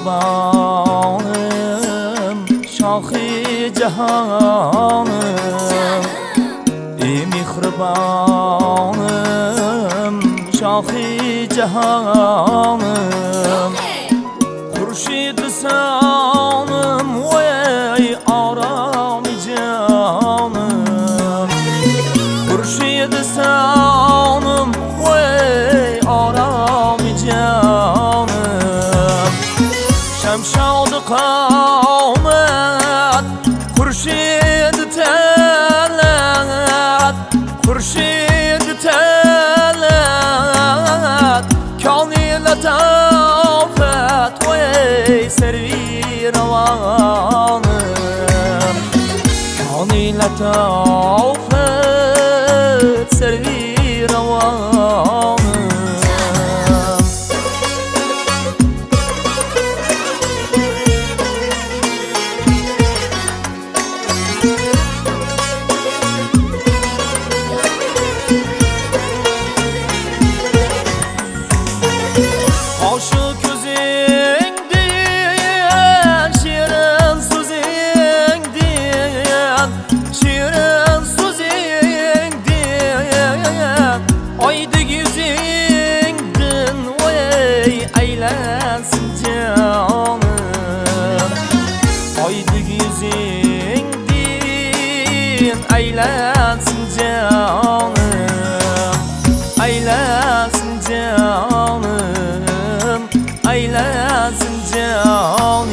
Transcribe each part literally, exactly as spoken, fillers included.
mehribanım, Şahı cihanım. Ey mehribanım, Şahı cihanım. Hurşid sanım, ey arami canım. Hurşid sanım, ey arami canım. Şemşad-ı kâmet, Hurşid telat, Hurşid telat. Kânîle tâfet, ey servi ravanım. Kânîle tâfet, servi ravanım. Aşık gözünden, şirin sözünden, şirin sözünden, aydık yüzünden, ey eylensin canım. Aydık yüzünden, eylensin canım. Eylensin canım, eylensin canım.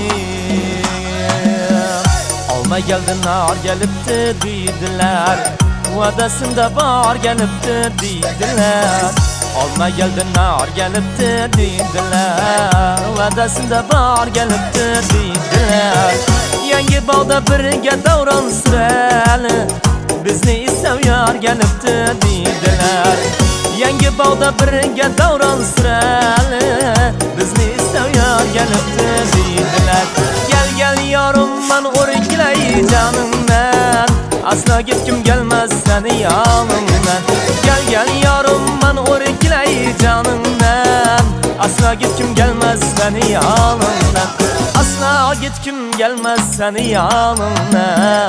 Alma geldin nar gelipti deydiler, vadasında bar gelipti deydiler. Alma geldin nar gelipti deydiler, vadasında bar gelipti deydiler. Yangi bağda birge davran süreli, bizni istev yar gelipti deydiler. Yangi bağda birge davran süreli, bizni istev yar gelipti deydiler. Gel gel yarım ben o'rgilay canım ben, asla gitkim gelmez seni yanımdan. Gel gel yarım ben o'rgilay canım ben, asla gitkim gelmez seni yanımdan. Asla gitkim gelmez seni yanımdan.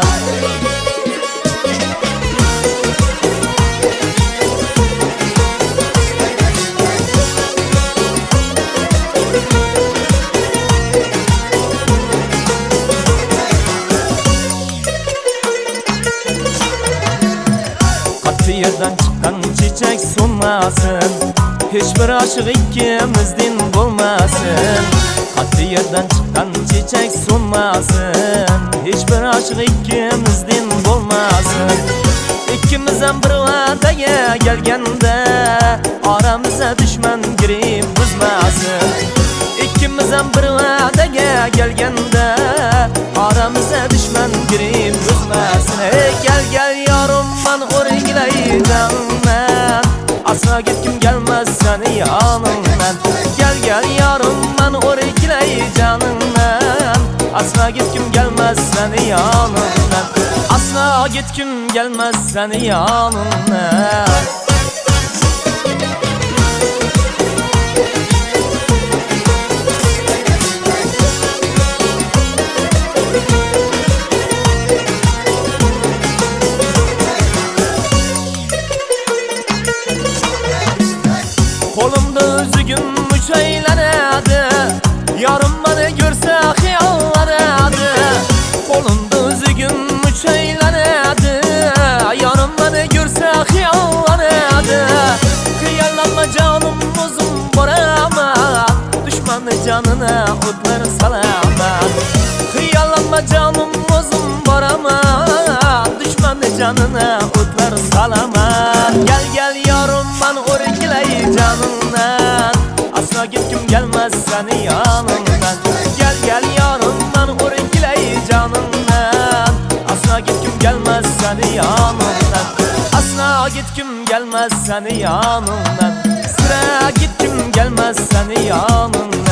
Yerden çıkan çiçek sunmasın, hiçbir aşık ikimizden bulmasın. Hattı yerden çıkan çiçek sunmasın, hiçbir aşık ikimizden bulmasın. İkimizden bir vadeye gelgende, aramıza düşman girip buzmasın. İkimizden bir vadeye gelgende, aramıza düşman girip buzmasın. Hey gel gel yarım ben o'rgilay canım ben, asla gitkim gelmez seni yanımdan. Gel gel yarım ben o'rgilay canım ben, asla gitkim gelmez seni yanımdan. Asla gitkim gelmez seni yanımdan. Kolumda üzgün müçeylenedi, yarım beni görse hıyallanedi. Kolumda üzgün müçeylenedi, yarım beni görse hıyallanedi. Hıyallanma canım uzun borama, düşmanı canına otlar salama. Hıyallanma canım uzun borama, düşmanı canına otlar salama. Gel gel yarım ben o'rgilay canımdan, asla gitkim gelmez seni yanımdan. Gel gel yarım ben o'rgilay canımdan, asla gitkim gelmez seni yanımdan. Asla gitkim gelmez seni yanımdan. Sıra gitkim gelmez seni yanımdan.